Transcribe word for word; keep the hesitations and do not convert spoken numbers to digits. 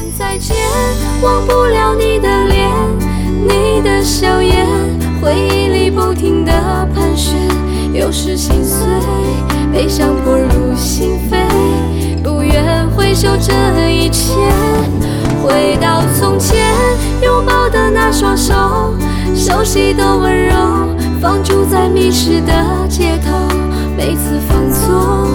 再见，忘不了你的脸，你的笑颜，回忆里不停地盘旋，有时心碎，悲伤迫入心扉，不愿回首这一切。回到从前，拥抱的那双手，熟悉的温柔，放逐在迷失的街头，每次放纵